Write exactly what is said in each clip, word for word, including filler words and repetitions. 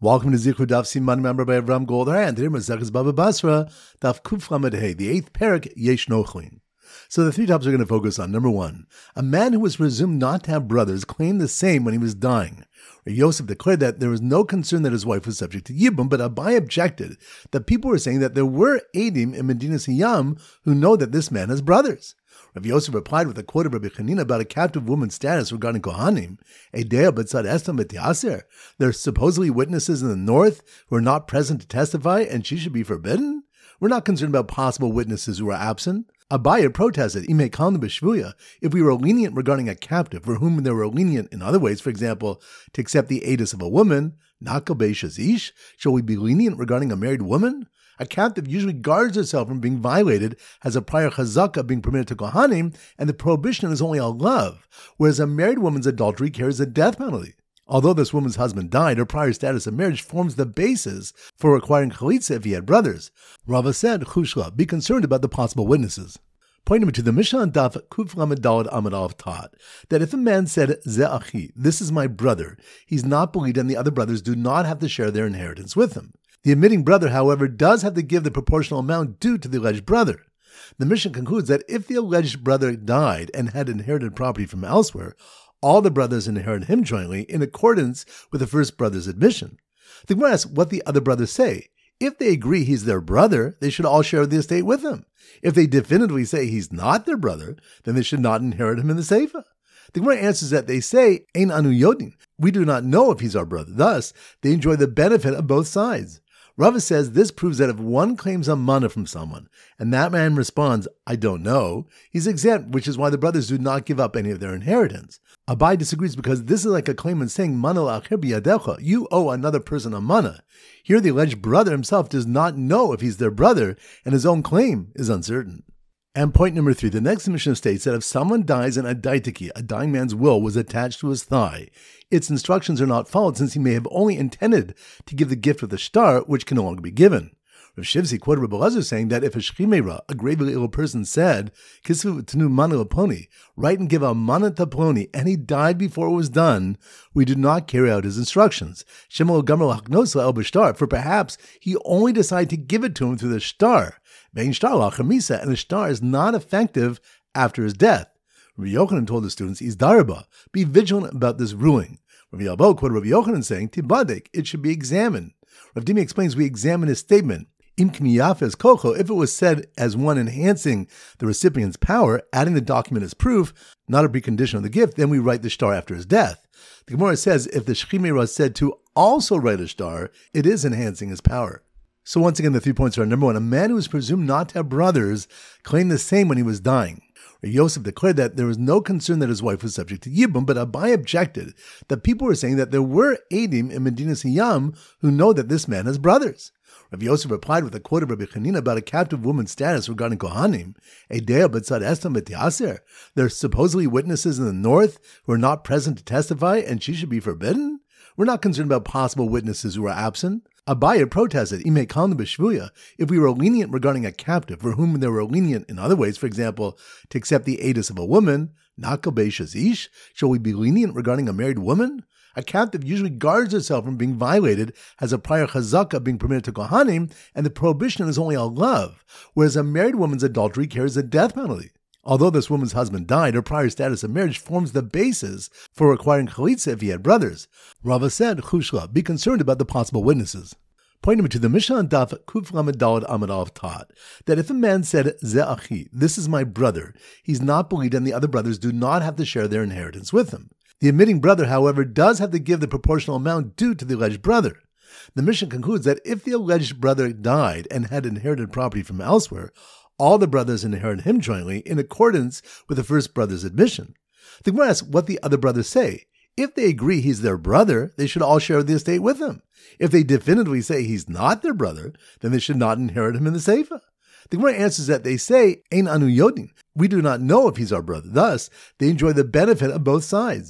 Welcome to Zichru Daf Siman, member by Avram Goldar, and today Maseches Baba Basra, Daf Kuf Lamed Hey, the eighth parak, Yesh Nochlin. So the three topics we're going to focus on. Number one, a man who was presumed not to have brothers claimed the same when he was dying. Yosef declared that there was no concern that his wife was subject to Yibum, but Abai objected that people were saying that there were Adim in Medinas Hayam who know that this man has brothers. Rav Yosef replied with a quote of Rabbi Chanina about a captive woman's status regarding Kohanim. Eidea b'tzad estam b'tiaser. There are supposedly witnesses in the north who are not present to testify, and she should be forbidden? We're not concerned about possible witnesses who are absent. Abaya protested, Ime kalnu b'shvuya, if we were lenient regarding a captive for whom they were lenient in other ways, for example, to accept the edus of a woman, nakal be'ishes ish, shall we be lenient regarding a married woman? A captive usually guards herself from being violated, has a prior chazaka being permitted to Kohanim, and the prohibition is only a love, whereas a married woman's adultery carries a death penalty. Although this woman's husband died, her prior status of marriage forms the basis for requiring chalitza if he had brothers. Rava said, Chushla, be concerned about the possible witnesses. Point number two, the Mishnah on Daf Kuf Lamed Daled Amud Aleph taught that if a man said, Ze achi, this is my brother, he's not believed and the other brothers do not have to share their inheritance with him. The admitting brother, however, does have to give the proportional amount due to the alleged brother. The Mishnah concludes that if the alleged brother died and had inherited property from elsewhere, all the brothers inherit him jointly in accordance with the first brother's admission. The Gemara asks what the other brothers say. If they agree he's their brother, they should all share the estate with him. If they definitively say he's not their brother, then they should not inherit him in the Seifa. The Gemara answers that they say, Ein anu yodin, we do not know if he's our brother. Thus, they enjoy the benefit of both sides. Rava says this proves that if one claims a mana from someone, and that man responds, I don't know, he's exempt, which is why the brothers do not give up any of their inheritance. Abai disagrees because this is like a claimant saying, Mana la'achir biyadecha, you owe another person a mana. Here the alleged brother himself does not know if he's their brother, and his own claim is uncertain. And point number three, the next Mishnah states that if someone dies and a daitiki, a dying man's will, was attached to his thigh, its instructions are not followed since he may have only intended to give the gift of the star, which can no longer be given. Rav Shivsi quoted Rabbi Elazar saying that if a shchimera, a gravely ill person, said, Kisvu tenu mana laponi, write and give a mana taploni, and he died before it was done, we do not carry out his instructions. Shemel gamer lachnos el b'shtar, for perhaps he only decided to give it to him through the star. Vein shtar lachamisa, and the star is not effective after his death. Rabbi Yochanan told the students, Izdarba, be vigilant about this ruling. Rabbi Yabbo quoted Rabbi Yochanan saying, Tibadek, it should be examined. Rav Dimi explains, we examine his statement. Im kniyafes kocho, if it was said as one enhancing the recipient's power, adding the document as proof, not a precondition of the gift, then we write the star after his death. The Gemara says if the shchimera said to also write a star, it is enhancing his power. So once again, the three points are: number one, a man who was presumed not to have brothers claimed the same when he was dying. Yosef declared that there was no concern that his wife was subject to Yibum, but Abai objected that people were saying that there were Adim in Medinas Hayam who know that this man has brothers. Rav Yosef replied with a quote of Rabbi Chanina about a captive woman's status regarding Kohanim. Eidea b'tzad estam b'tiaser. There are supposedly witnesses in the north who are not present to testify, and she should be forbidden? We're not concerned about possible witnesses who are absent. Abaya protested, Ime kalnu b'shvuya, if we were lenient regarding a captive for whom they were lenient in other ways, for example, to accept the edus of a woman, nakal be'ishes ish, shall we be lenient regarding a married woman? A captive usually guards herself from being violated, has a prior chazaka being permitted to Kohanim, and the prohibition is only a love, whereas a married woman's adultery carries a death penalty. Although this woman's husband died, her prior status of marriage forms the basis for requiring chalitza if he had brothers. Rava said, Chushla, be concerned about the possible witnesses. Point number two, the Mishnah on Daf Kuf Lamed Daled Amud Aleph taught that if a man said, Ze achi, this is my brother, he's not believed and the other brothers do not have to share their inheritance with him. The admitting brother, however, does have to give the proportional amount due to the alleged brother. The Mishnah concludes that if the alleged brother died and had inherited property from elsewhere, all the brothers inherit him jointly in accordance with the first brother's admission. The Gemara asks what the other brothers say. If they agree he's their brother, they should all share the estate with him. If they definitively say he's not their brother, then they should not inherit him in the Seifa. The Gemara answers that they say, Ein anu yodin, we do not know if he's our brother. Thus, they enjoy the benefit of both sides.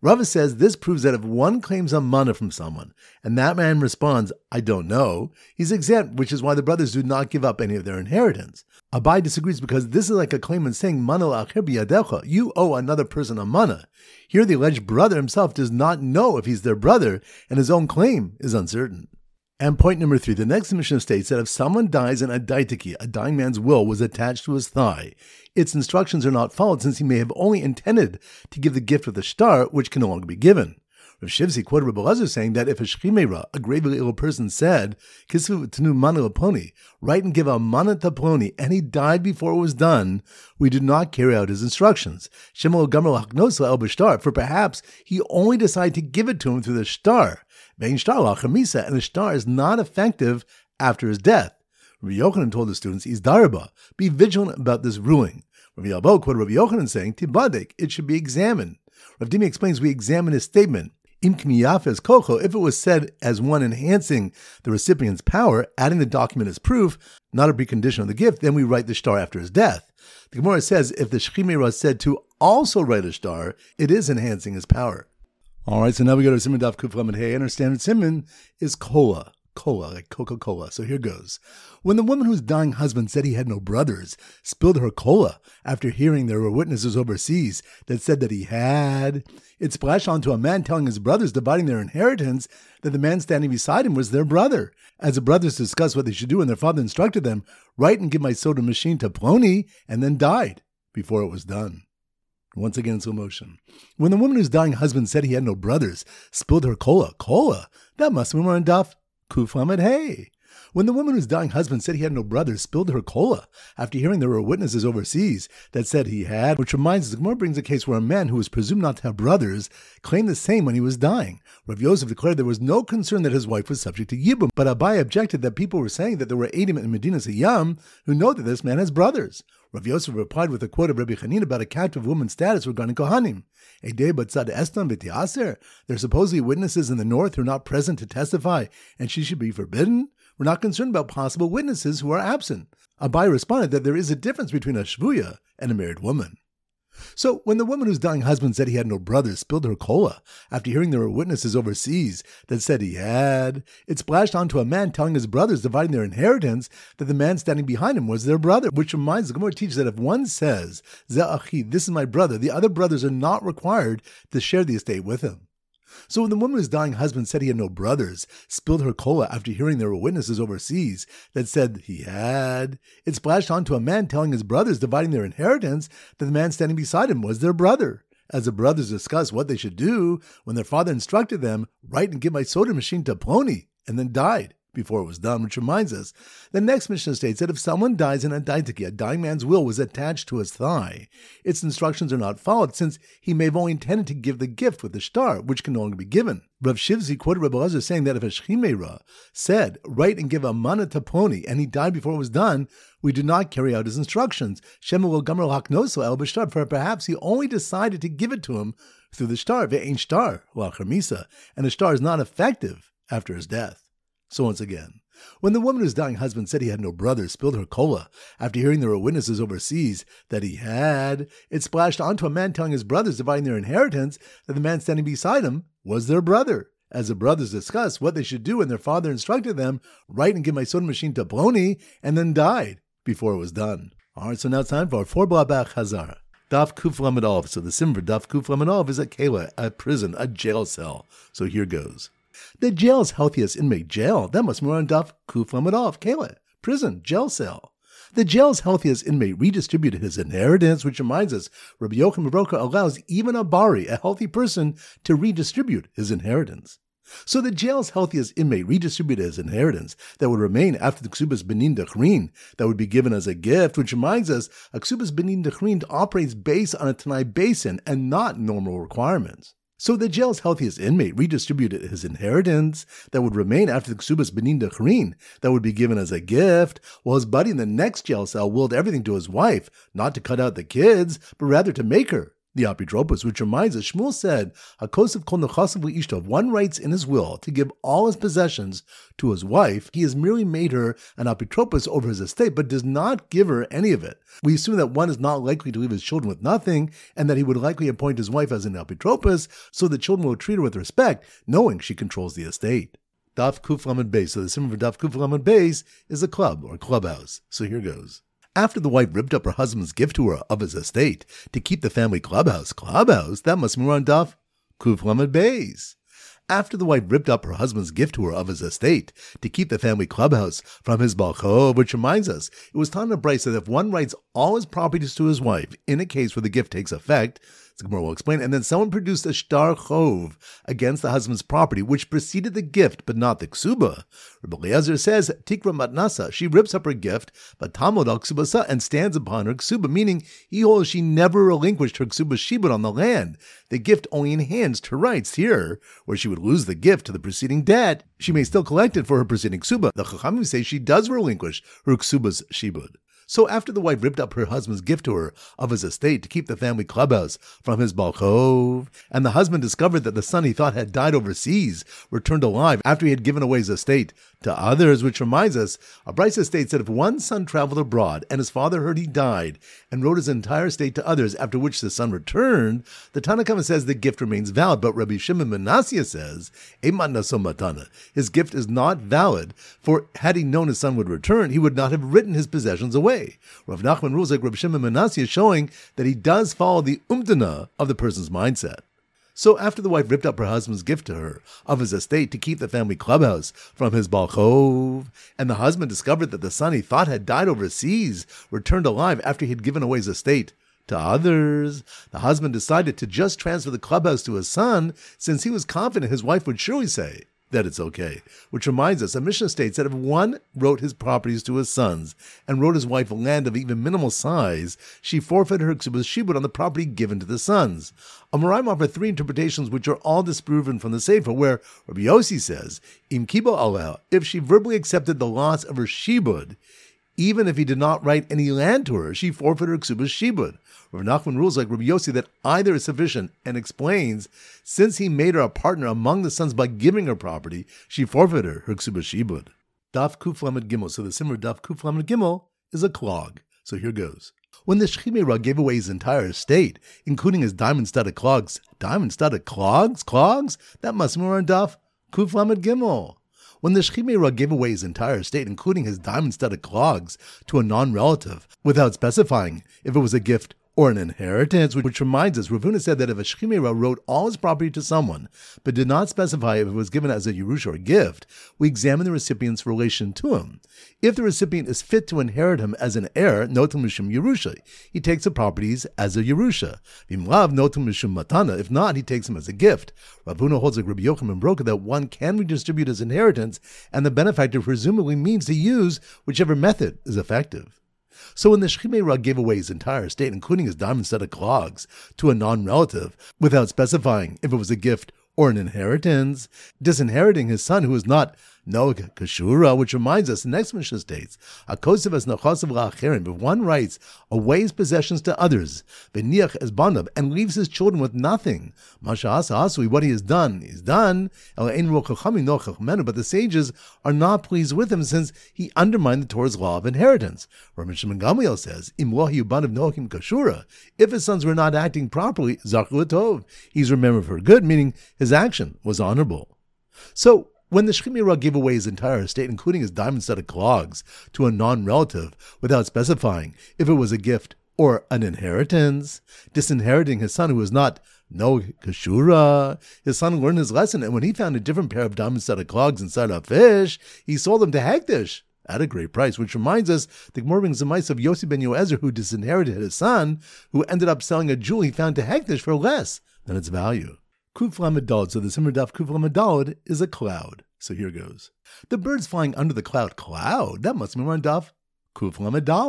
Rava says this proves that if one claims a mana from someone, and that man responds, I don't know, he's exempt, which is why the brothers do not give up any of their inheritance. Abai disagrees because this is like a claimant saying, Mana la'achir biyadecha, you owe another person a mana. Here the alleged brother himself does not know if he's their brother, and his own claim is uncertain. And point number three, the next Mishnah states that if someone dies and a daitiki, a dying man's will, was attached to his thigh, its instructions are not followed since he may have only intended to give the gift of the shtar, which can no longer be given. Rav Shivsi quoted Rabbi Elazar saying that if a shchimera, a gravely ill person, said, Kisvu tenu mana l'ploni, write and give a mana to ploni, and he died before it was done, we do not carry out his instructions. Shemel gamer l'haknosa el b'shtar, for perhaps he only decided to give it to him through the shtar. Vein shtar l'chamisa, and the shtar is not effective after his death. Rabbi Yochanan told the students, Izdarba, be vigilant about this ruling. Rabbi Yabel quoted Rabbi Yochanan saying, Tibadek, it should be examined. Rav Dimi explains, we examine his statement. Im kmiyafes kocho, if it was said as one enhancing the recipient's power, adding the document as proof, not a precondition of the gift, then we write the shtar after his death. The Gemara says, if the shchimera said to also write a shtar, it is enhancing his power. All right, so now we go to Siman Daf Kuf Lamed Hey, and our standard Siman is Kola. Cola, like Coca-Cola. So here goes. When the woman whose dying husband said he had no brothers spilled her cola after hearing there were witnesses overseas that said that he had, it splashed onto a man telling his brothers dividing their inheritance that the man standing beside him was their brother. As the brothers discussed what they should do and their father instructed them, write and give my soda machine to Ploni, and then died before it was done. Once again in slow motion. When the woman whose dying husband said he had no brothers spilled her cola, cola, that must have been more on Daf Kuf Lamed Hey. When the woman whose dying husband said he had no brothers spilled her cola after hearing there were witnesses overseas that said he had, which reminds us, the Gemara brings a case where a man who was presumed not to have brothers claimed the same when he was dying. Rav Yosef declared there was no concern that his wife was subject to Yibum, but Abai objected that people were saying that there were Eidim in Medina Sayyam who know that this man has brothers. Rav Yosef replied with a quote of Rabbi Chanina about a captive woman's status regarding Kohanim. Eidei batzad estam b'tiaser. There are supposedly witnesses in the north who are not present to testify, and she should be forbidden? We're not concerned about possible witnesses who are absent. Abai responded that there is a difference between a shvuya and a married woman. So when the woman whose dying husband said he had no brothers spilled her cola after hearing there were witnesses overseas that said he had, it splashed onto a man telling his brothers dividing their inheritance that the man standing behind him was their brother, which reminds the Gemara teaches that if one says, Ze'achi, this is my brother, the other brothers are not required to share the estate with him. So when the woman whose dying husband said he had no brothers spilled her cola after hearing there were witnesses overseas that said he had, it splashed onto a man telling his brothers dividing their inheritance that the man standing beside him was their brother. As the brothers discussed what they should do, when their father instructed them, write and give my soda machine to Ploni, and then died before it was done, which reminds us, the next Mishnah states that if someone dies in a daitiki, a dying man's will was attached to his thigh, its instructions are not followed since he may have only intended to give the gift with the shtar, which can no longer be given. Rav Shivzi quoted Rabbi Elazar saying that if a shchimera said, write and give a mana to Ploni, and he died before it was done, we do not carry out his instructions. Shemel gamer l'haknoso el b'shtar, for perhaps he only decided to give it to him through the shtar, ve'ein shtar l'chamisa, and the shtar is not effective after his death. So once again, when the woman whose dying husband said he had no brothers spilled her cola after hearing there were witnesses overseas that he had, it splashed onto a man telling his brothers dividing their inheritance that the man standing beside him was their brother. As the brothers discussed what they should do and their father instructed them, write and give my soda machine to Ploni, and then died before it was done. All right, so now it's time for our four blabach Hazara. Daf Kuf Lamed Aleph. So the sim for Daf Kuf Lamed Aleph is a kela, a prison, a jail cell. So here goes. The jail's healthiest inmate, jail. That must be on Daf Kuf Lamed Aleph, kela, prison, jail cell. The jail's healthiest inmate redistributed his inheritance, which reminds us, Rabbi Yochanan Broka allows even a bari, a healthy person, to redistribute his inheritance. So the jail's healthiest inmate redistributed his inheritance that would remain after the Ksubas Benin Dechrin that would be given as a gift, which reminds us, a Ksubas Benin Dechrin operates based on a Tanai basin and not normal requirements. So the jail's healthiest inmate redistributed his inheritance that would remain after the Ksubas Benin Dechrin that would be given as a gift, while his buddy in the next jail cell willed everything to his wife, not to cut out the kids, but rather to make her the apotropos, which reminds us, Shmuel said, HaKosef kol nechasav li'ishto, if one writes in his will to give all his possessions to his wife, he has merely made her an apotropos over his estate, but does not give her any of it. We assume that one is not likely to leave his children with nothing, and that he would likely appoint his wife as an apotropos, so the children will treat her with respect, knowing she controls the estate. Daf Kuf Lamed Beis. So the symbol for Daf Kuf Lamed Beis is a club or clubhouse. So here goes. After the wife ripped up her husband's gift to her of his estate to keep the family clubhouse, clubhouse, that must be on Daf Kuf Lamed Beis. After the wife ripped up her husband's gift to her of his estate to keep the family clubhouse from his balchov, which reminds us, it was taught in a brayso that if one writes all his properties to his wife in a case where the gift takes effect, the Gemara will explain, and then someone produced a shtar chov against the husband's property, which preceded the gift, but not the ksuba. Rabbi Eliezer says, Tikra matnasa, she rips up her gift, but tamod al ksubasa, and stands upon her ksuba, meaning he holds she never relinquished her ksuba shibud on the land. The gift only enhanced her rights here, where she would lose the gift to the preceding debt. She may still collect it for her preceding ksuba. The Chachamim say she does relinquish her ksuba's shibud. So after the wife ripped up her husband's gift to her of his estate to keep the family clubhouse from his balchov, and the husband discovered that the son he thought had died overseas returned alive after he had given away his estate to others, which reminds us, a brayso states that if one son traveled abroad and his father heard he died and wrote his entire estate to others, after which the son returned, the Tanna Kama says the gift remains valid, but Rabbi Shimon ben Nasia says, Eimat naso matana, his gift is not valid, for had he known his son would return, he would not have written his possessions away. Rav Nachman rules like Rabbi Shimon ben Nasia, showing that he does follow the umdana of the person's mindset. So after the wife ripped up her husband's gift to her of his estate to keep the family clubhouse from his balchov, and the husband discovered that the son he thought had died overseas returned alive after he had given away his estate to others, the husband decided to just transfer the clubhouse to his son, since he was confident his wife would surely say that it's okay. Which reminds us, a Mishnah states that if one wrote his properties to his sons and wrote his wife land of even minimal size, she forfeited her ksubas shibud on the property given to the sons. Amoraim offer three interpretations which are all disproven from the Sefer, where Rabbi Yossi says, Im kibo aleh, if she verbally accepted the loss of her shibud, even if he did not write any land to her, she forfeited her ksubas shibud. Rav Nachman rules like Rabbi Yossi that either is sufficient and explains, since he made her a partner among the sons by giving her property, she forfeited her, her ksubas shibud. Daf Kuf Lamed Gimel. So the simmer Daf Kuf Lamed Gimel is a clog. So here goes. When the Shechimera gave away his entire estate, including his diamond-studded clogs, diamond-studded clogs? Clogs? That must be on Daf Kuf Lamed Gimel. When the Shechimera gave away his entire estate, including his diamond-studded clogs, to a non-relative, without specifying if it was a gift or an inheritance, which reminds us, Rav Huna said that if a Shechimera wrote all his property to someone, but did not specify if it was given as a Yerusha or a gift, we examine the recipient's relation to him. If the recipient is fit to inherit him as an heir, notum mishum Yerusha, he takes the properties as a Yerusha. Vimlav notum mishum matana, if not, he takes them as a gift. Rav Huna holds like Rabbi Yochanan Broka that one can redistribute his inheritance, and the benefactor presumably means to use whichever method is effective. So when the Shechimera gave away his entire estate, including his diamond-studded clogs, to a non-relative, without specifying if it was a gift or an inheritance, disinheriting his son who was not Noach Kashura, which reminds us, the next Mishnah states, HaKosef es nachasav la'acherim, if one writes away his possessions to others, v'niach es banav, and leaves his children with nothing, Masha asa asui, what he has done, he's done, el ein ro chachamim no chachmenu, but the sages are not pleased with him since he undermined the Torah's law of inheritance. Rabbi Shimon Gamliel says, im lo hiyu banav noachim kashura, if his sons were not acting properly, zachu l'tov, he's remembered for good, meaning his action was honorable. So, when the Shechimera gave away his entire estate, including his diamond-studded clogs, to a non-relative, without specifying if it was a gift or an inheritance, disinheriting his son who was not no kashura, his son learned his lesson, and when he found a different pair of diamond-studded clogs inside a fish, he sold them to Hektish at a great price, which reminds us, the Gemara brings the mice of Yossi ben Yoezer, who disinherited his son, who ended up selling a jewel he found to Hektish for less than its value. Kuf Lamed Daled, so the Simmer Daf Kuf Lamed Daled is a cloud. So here goes. The birds flying under the cloud. Cloud? That must be on Daf Kuf Lamed Daled.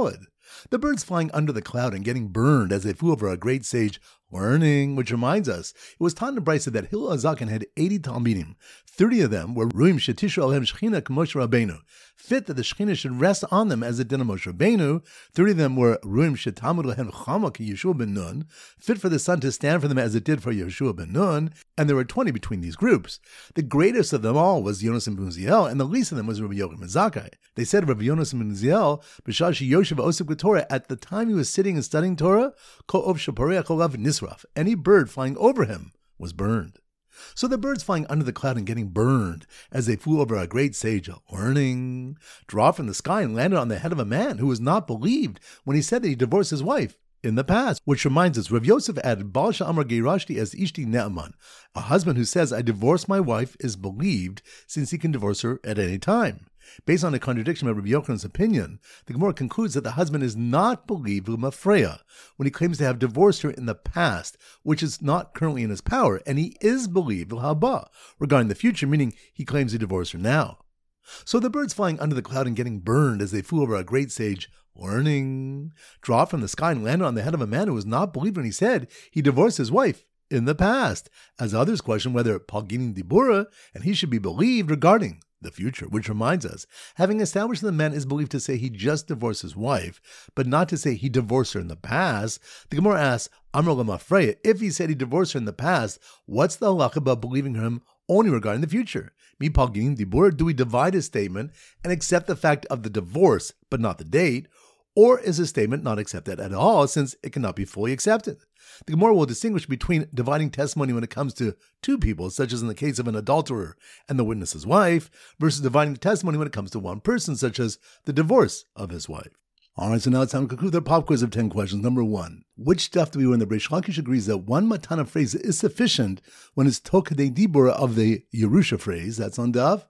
The birds flying under the cloud and getting burned as they flew over a great sage learning, which reminds us, it was taught in the Brisa that Hillel HaZaken had eighty Talmidim. Thirty of them were Ruim Shetishu Alehem Shechina K'Moshe Rabbeinu, fit that the Shechina should rest on them as it did on Moshe Rabbeinu. Thirty of them were Ruim Shetamud Alehem Chama Yeshua ben Nun, fit for the sun to stand for them as it did for Yeshua ben Nun, and there were twenty between these groups. The greatest of them all was Yonasan ben Uziel, and the least of them was Rabbi Yochanan ben Zakkai. They said of Rabbi Yonasan ben Uziel, B'shah Yoshev Osip Torah, at the time he was sitting and studying Torah, Kol Ov Shaparei Kolav Nisraf, any bird flying over him was burned. So the birds flying under the cloud and getting burned as they flew over a great sage learning, dropped from the sky and landed on the head of a man who was not believed when he said that he divorced his wife in the past. Which reminds us, Rav Yosef added, Baal Sha'amar Geirashti as Ishti Ne'aman. A husband who says, I divorced my wife, is believed since he can divorce her at any time. Based on a contradiction of Rabbi Yochanan's opinion, the Gemara concludes that the husband is not believed l'mafreya when he claims to have divorced her in the past, which is not currently in his power, and he is believed l'haba regarding the future, meaning he claims to divorce her now. So the birds flying under the cloud and getting burned as they flew over a great sage learning, dropped from the sky and landed on the head of a man who was not believed when he said he divorced his wife in the past, as others question whether Paginin Dibura and he should be believed regarding the future, which reminds us, having established that the man is believed to say he just divorced his wife, but not to say he divorced her in the past, the Gemara asks, Amar Lamafreya, if he said he divorced her in the past, what's the halakha about believing him only regarding the future? Mi Paginin Dibura, do we divide his statement and accept the fact of the divorce, but not the date? Or is his statement not accepted at all, since it cannot be fully accepted? The Gemara will distinguish between dividing testimony when it comes to two people, such as in the case of an adulterer and the witness's wife, versus dividing the testimony when it comes to one person, such as the divorce of his wife. All right, so now it's time to conclude our pop quiz of ten questions. Number one, which stuff do we learn that Reish Lakish agrees that one matana phrase is sufficient when it's tokadei dibura of the Yerusha phrase? That's on Daf.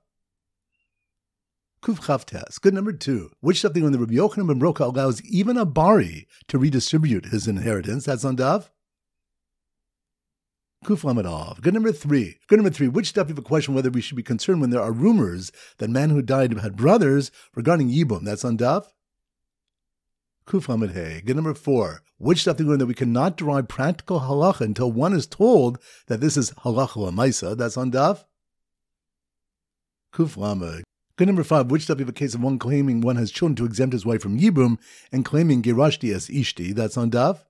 Kuf Chaf Tes. Good. Number two, which stuff do we learn that Rabbi Yochanan ben Broka allows even a bari to redistribute his inheritance? That's on Daf. Kuf Lamed Av. Good. Number three. Good. Number three. Which stuff? We have a question whether we should be concerned when there are rumors that man who died had brothers regarding Yibum. That's on Daf. Kuf Lamed Hey. Good. Number four. Which stuff do we learn that we cannot derive practical halacha until one is told that this is halacha l'maisa? That's on Daf. Kuf Lamed. Good. Number five, which stuff we have a case of one claiming one has children to exempt his wife from Yibum and claiming Gerashti as Ishti? That's on Daf.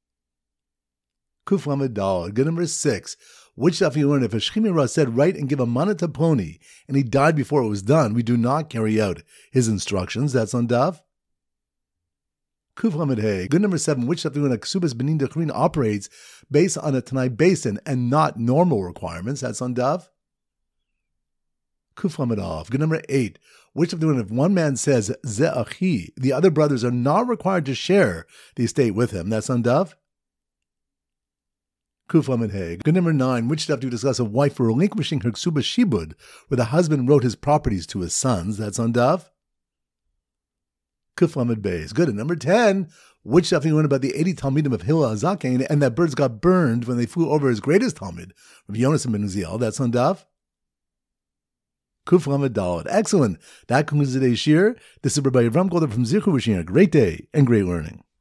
Kuf Lamed Dal. Good. Number six, which stuff you learn if a Shechimira said write and give a mana to Ploni and he died before it was done, we do not carry out his instructions. That's on Daf. Kuf Lamed Hey. Good. Number seven, which stuff you learn a Ksubas Benin Dechrin operates based on a Tanai Basin and not normal requirements? That's on Daf. Kuf Lamed Av. Good. Number eight, which of the if one man says Ze Achi, the other brothers are not required to share the estate with him? That's on Daf. Kuf Lamed Hey. Good. Number nine, which stuff do we discuss a wife relinquishing her ksuba shibud, where the husband wrote his properties to his sons? That's on Daf. Kuf Lamed Beis. Good. And number ten, which stuff do we learn about the eighty Talmidim of Hillel HaZaken and that birds got burned when they flew over his greatest Talmid, Rav Yonasan ben Uziel? That's on Daf. Kuf Lamed Daled. Excellent. That concludes today's shir. This is Rabbi Avram Golder from Zichu wishing you a great day and great learning.